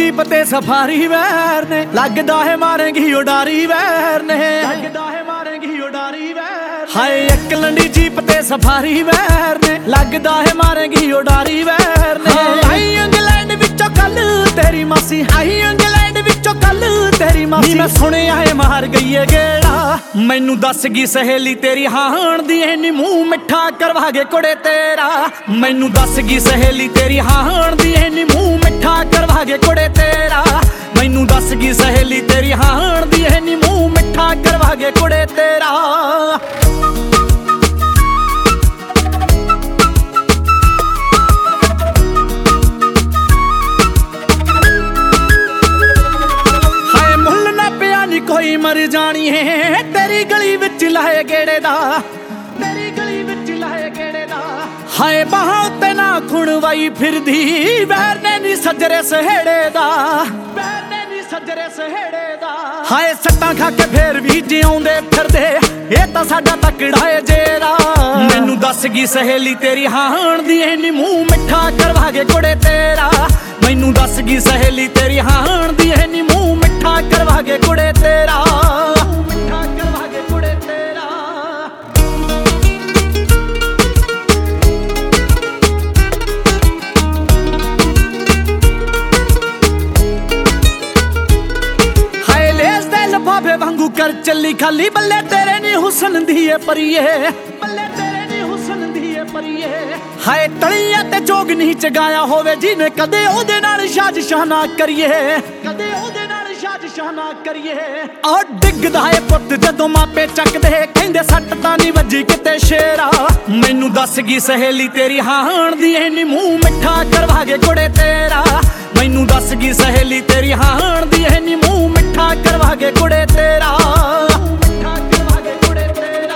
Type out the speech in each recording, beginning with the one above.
Jeep ते safari वैर ने, लगदा है मारेंगी उडारी वैर ने, लगदा है मारेंगी उडारी वैर। हाय एक लंडी जीप ते सफारी वैर ने, लगदा है मारेंगी उडारी वैर ने। आई इंग्लैंड विचों कल तेरी मासी, आई इंग्लैंड विचों कल तेरी मासी। मैं सुनिया है मार गई है गेड़ा, मैनू दस गई सहेली तेरी हाण दी नी मूंह मिठा करवा के कुड़े तेरा। मैनू दस गई सहेली तेरी हाण दी नी मूंह मिठा करवा के कुड़े तेरा। मैनू दस गई सहेली तेरी हाण दी नी मूंह मिठा करवा के कुड़े तेरा। कोई मर जानी है तेरी गली विच लाए गेड़े दा, तेरी गली विच लाए गेड़े दा। हाय बाहां उत्ते ना खुणवाई फिरदी, वैर ने नी सजरे सहेड़े दा, वैर ने नी सजरे सहेड़े दा। हाय सट्टां खा के फेर भी जिउंदे फिरदे, ये तां साडा तकड़ा है जेरा। मैनू दस गई सहेली तेरी हाण दी नी मूंह मिठा करवा के कुड़े तेरा। मैनू दस गई सहेली तेरी हाण दी नी मूंह मिठा करवा के कुड़े तेरा, मिठा करवा के कुड़े तेरा। हाय लेस दे लफाफे वांगू कर चली खाली, बल्ले तेरे नी हुसन दी परिए, बल्ले तेरे नी हुसन दी परिए। हाय तलिया ते जोग नहीं चगाया होवे जिने, कदे ओदे नाल साजिशां ना करिए, कदे ओदे नाल साजिशां ना करिए। और डिगदा है पुत्त जदों मापे चकदे, कहंदे सट तां नी वजी किते शेरा। मैनू दस गई सहेली तेरी हाण दी नी मूंह मिठा करवा के कुड़े तेरा। मैनू दस गई सहेली तेरी हाण दी नी मूंह मिठा करवा के कुड़े तेरा, मिठा करवा के कुड़े तेरा।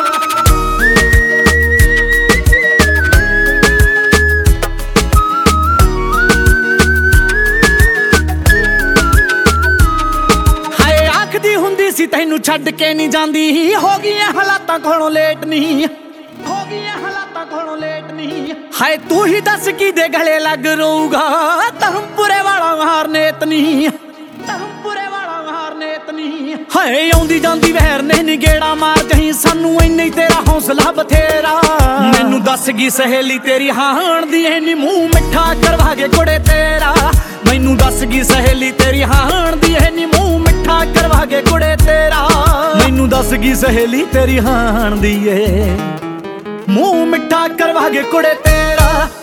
सी तैनू छड्ड के नहीं जांदी, हो गई हालातां कोलों लेट नहीं, हो गई हालातां कोलों लेट नहीं। हाय तू ही दस की दे गले लग रोऊगा, धर्मपुरे वाला हार नेत नहीं, धर्मपुरे वाला हार नेत नहीं। हाय आउंदी जांदी वैर ने नी गेड़ा मार जहीं, सानू इन्ना ही तेरा हौसला बथेरा। मैनू दस गई सहेली तेरी हाण दी नी मूंह मिठा करवा के कुड़े तेरा। मैनू दस गई सहेली तेरी हाण दी नी मूंह मिठा करवा के कुड़े तेरा। मैनू दस गई सहेली तेरी हाण दी मूंह मिठा करवा के कुड़े तेरा।